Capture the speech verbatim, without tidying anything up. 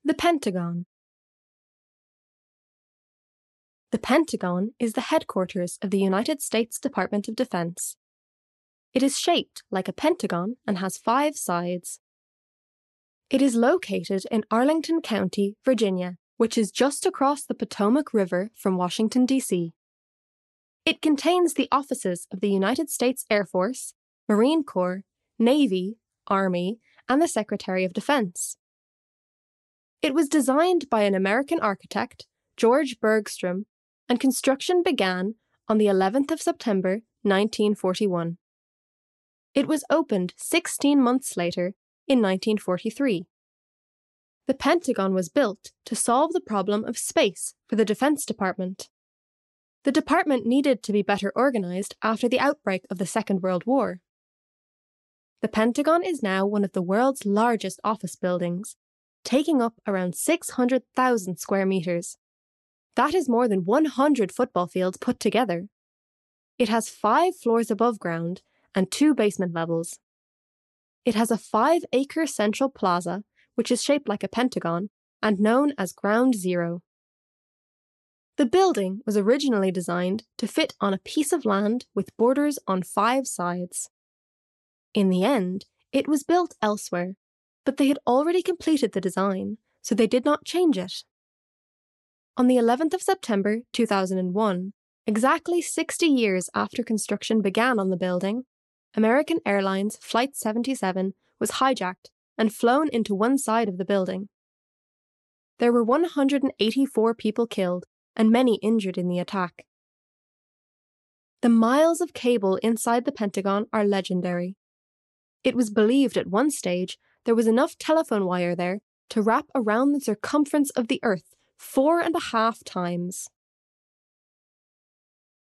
The Pentagon. The Pentagon is the headquarters of the United States Department of Defense. It is shaped like a pentagon and has five sides. It is located in Arlington County, Virginia, which is just across the Potomac River from Washington, D C It contains the offices of the United States Air Force, Marine Corps, Navy, Army, and the Secretary of Defense. It was designed by an American architect, George Bergstrom, and construction began on the eleventh of September, nineteen forty-one. It was opened sixteen months later, in nineteen forty-three. The Pentagon was built to solve the problem of space for the Defense Department. The department needed to be better organized after the outbreak of the Second World War. The Pentagon is now one of the world's largest office buildings, taking up around six hundred thousand square meters. That is more than one hundred football fields put together. It has five floors above ground and two basement levels. It has a five-acre central plaza, which is shaped like a pentagon and known as Ground Zero. The building was originally designed to fit on a piece of land with borders on five sides. In the end, it was built elsewhere, but they had already completed the design, so they did not change it. On the eleventh of September two thousand one, exactly sixty years after construction began on the building, American Airlines Flight seventy-seven was hijacked and flown into one side of the building. There were one hundred eighty-four people killed and many injured in the attack. The miles of cable inside the Pentagon are legendary. It was believed at one stage there was enough telephone wire there to wrap around the circumference of the Earth four and a half times.